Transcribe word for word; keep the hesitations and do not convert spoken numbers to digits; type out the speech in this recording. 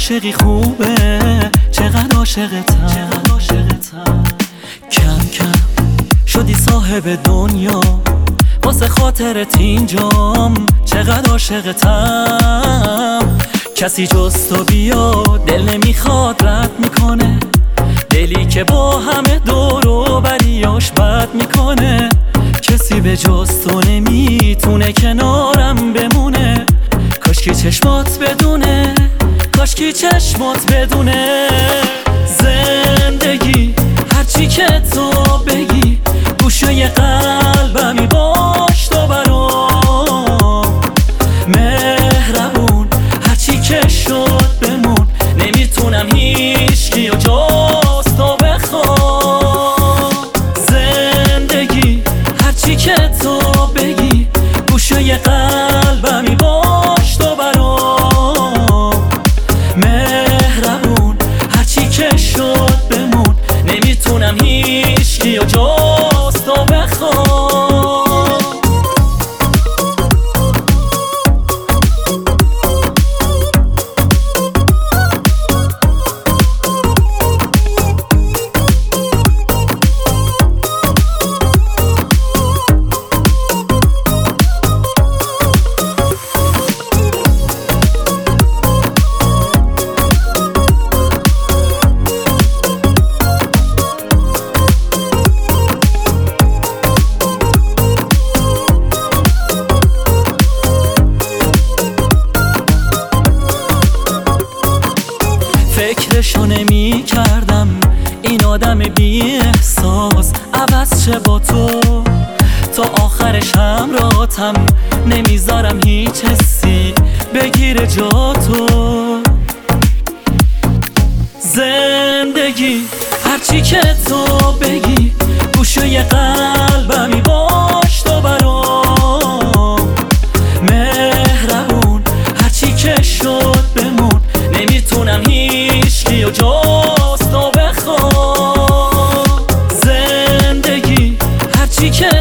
عاشقی خوبه، چقدر عاشقتم. کم کم شدی صاحب دنیا، واسه خاطرت اینجام، چقدر عاشقتم. کسی جز تو بیا دل نمیخواد رد میکنه، دلی که با همه دور و بریاش بد میکنه. کسی به جز تو نمیتونه کنارم بمونه، کاشکی چشمات بدونه، کاشکی چشمات بدونه. زندگی هرچی که تو بگی، گوشه قلبمی باش تو برام. مهربون هرچی که شد بمون، نمیتونم هیچکی و جز تو بخوام. زندگی هرچی که تو بگی، گوشه قلبمی باش تو برام. مهربون هرچی که شد بمون، نمیتونم هیچکی و جز تو بخوام. فکرشو نمی کردم این آدم بی احساس عوض شه با تو، تا آخرش همراهتم، نمیذارم هیچ حسی بگیره جا تو. زندگی هرچی که تو بگی، گوشه قلبمی باش تو برام. مهربون هرچی که شد بمون، نمیتونم هیچکی و جز تو بخوام. زندگی هرچی که